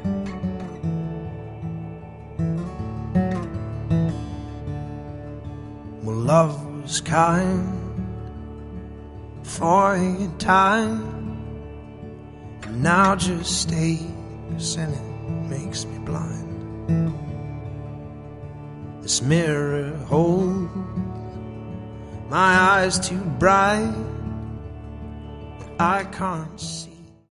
Well, love was kind for a time, and now just stays and it makes me blind. This mirror holds my eyes too bright, but I can't see.